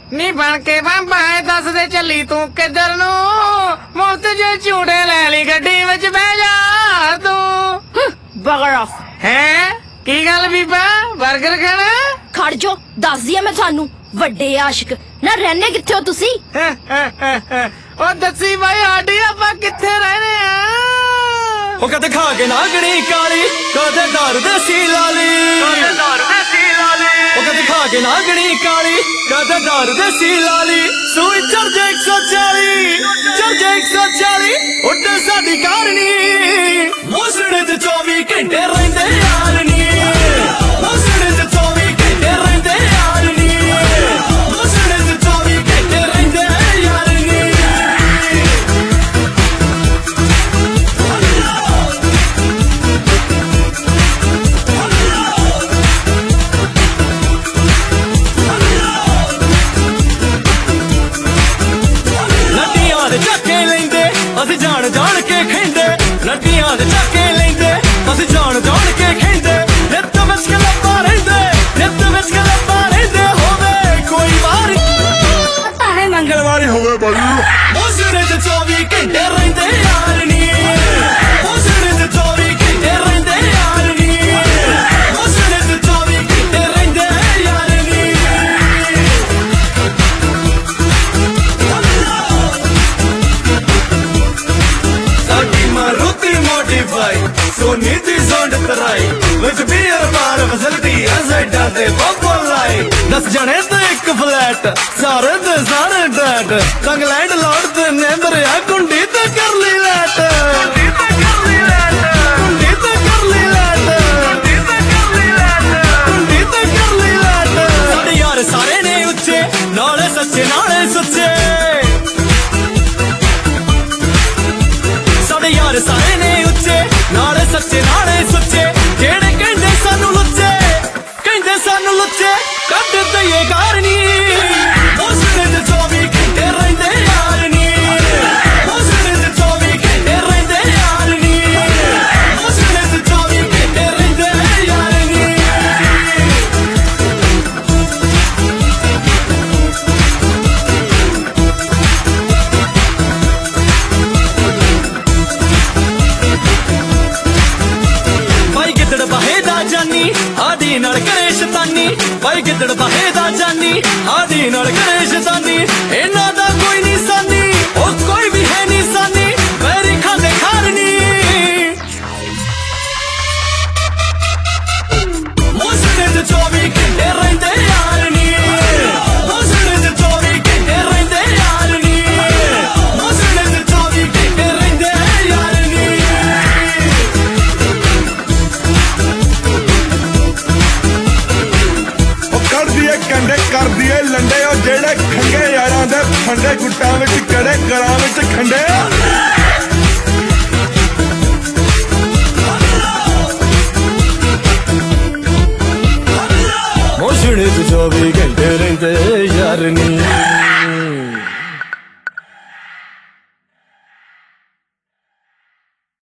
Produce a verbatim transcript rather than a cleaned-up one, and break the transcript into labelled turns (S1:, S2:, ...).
S1: नी बन के बाबा दस दे चली तू किधर नू मुफ्त जो झूठे ले ली गड्डी विच बह जा तू
S2: बगड़ा
S1: है की गल बीबा बर्गर खाना
S2: खड़ जो दस दिया मैं थानू वड्डे आशिक ना रहने किथे हो तुसी
S1: ओ दसी भाई आडी आपां किथे रहने आ
S3: ओ कदे खा के नागणी काली कदे दारू देसी लाली कदे दारू देसी लाली ओ कदे खा के नागणी काली कदे दारू देसी लाली सूई चढ़ जा एक सौ चालीस चढ़ जा एक सौ चालीस उड्ड साडी कारनी मोसड़े ते चौबीस घंटे रहिंदे यारनी मोसड़े ते चौबीस घंटे रहिंदे यारनी मोसड़े ते चौबीस घंटे रहिंदे यारनी ਅਸੀਂ ਜਾਣ ਜਾਣ ਕੇ ਖੇਂਦੇ ਲੱਡੀਆਂ ਦੇ ਚੱਕੇ ਲੈਂਦੇ ਅਸੀਂ ਜਾਣ ਜਾਣ ਕੇ ਖੇਂਦੇ ਨਿੱਤ ਵਿੱਚ ਲੱਭਾ ਰਹਿੰਦੇ ਨਿੱਤ ਵਿੱਚ ਲੱਭਾ ਰਹਿੰਦੇ ਹੋਵੇ ਕੋਈ ਵਾਰ
S1: ਭਾਵੇਂ ਮੰਗਲਵਾਰ ਹੋਵੇ ਬਾਈ
S3: ਉਸ ਨੇ ਤੇ ਚੌਵੀ ਘੰਟੇ ਰਹਿੰਦੇ ਯਾਰਨੀ ਉਸ ਨੇ ਤੇ ਚੌਵੀ ਘੰਟੇ ਰਹਿੰਦੇ ਯਾਰਨੀ ਉਸ ਨੇ ਤੇ ਚੌਵੀ ਘੰਟੇ ਰਹਿੰਦੇ ਯਾਰਨੀ Maruti modified, so need the sound Terai with beer bar facility as I done the bumper light. दस जने तो एक फ्लैट, सारे ते सारे डैट. कंगलैंड लौट ते नेंदर या कुंडी ते कर ली लैट. कुंडी ते कर ली लैट. कुंडी ते कर ली लैट. कुंडी ते कर ली लैट. कुंडी ते कर ली लैट. सारे यार सारे ने उच्चे, नाले सच्चे नाले सच्चे. यार सारे ने उच्चे नाले सच्चे नाले सच्चे जेड़े कहंदे सानू लुच्चे कहंदे सानू लुच्चे कट दईए कारनी उस दिन चौबीस घंटे रहिंदे यारनी उस दिन चौबीस घंटे रहिंदे यारनी उस दिन चौबीस घंटे रहिंदे यारनी आदि नाल करे शैतानी भाई गिद्दड़ बाहे दा जानी आदि नाल करे शैतानी इन्हां दा कोई निशानी ओ कोई भी है निशानी मेरी खाने खारनी मोसड़े ते चौबीस घंटे रहिंदे यारनी मोसड़े ते चौबीस घंटे रहिंदे यारनी मोसड़े ते चौबीस घंटे रहिंदे यारनी
S4: कंडे कर दिए लंडे और जेड़े खंगे यारां दे फंडे गुट्टां विच कड़े गरां विच खंडे
S3: मोसड़े ते चौबीस घंटे रहिंदे यारनी